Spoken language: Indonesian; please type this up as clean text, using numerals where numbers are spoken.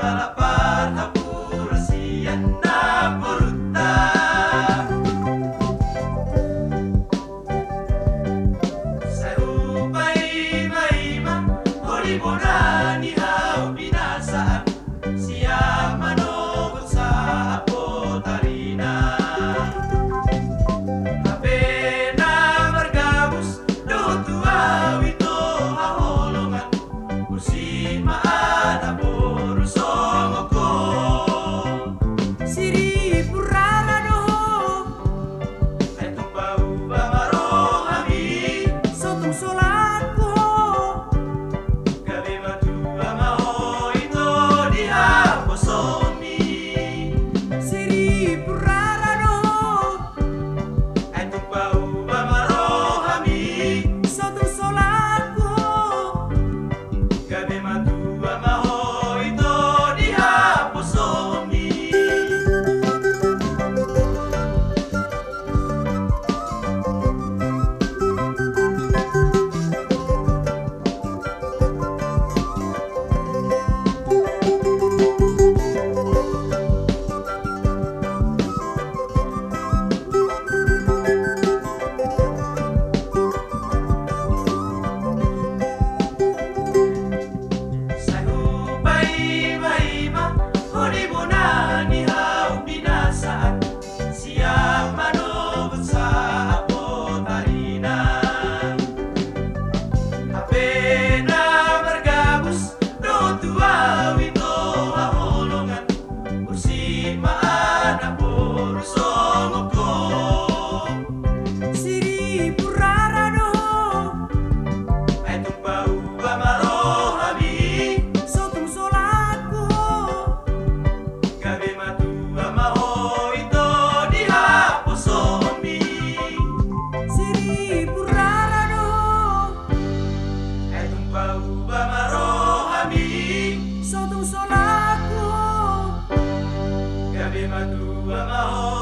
lapar hapura siyan na puruta. Sa upay maima huli mo na ni hao binasaan siya manogot sa apotarina. Hape na margabus lutua wito haholongan kursi maada puro songoko. Siri purara doho Etong bau bamarohami sotong solatku gabi matua maho ito dihaposomi. Siri purara doho Etong bau bamarohami sotong solatku gabi matua maho ito dihaposomi. Sa upay maima huli mo na ni hao binasaan siya manogot sa apotarina. Hape na margabus lutua wito haholongan kursi maana puro songoko. Siri purara doho Etong bau bamarohami sotong solatku gabi matua maho ito dihaposomi. Siri purara doho Etong bau bamarohami sotong solatku gabi matua maho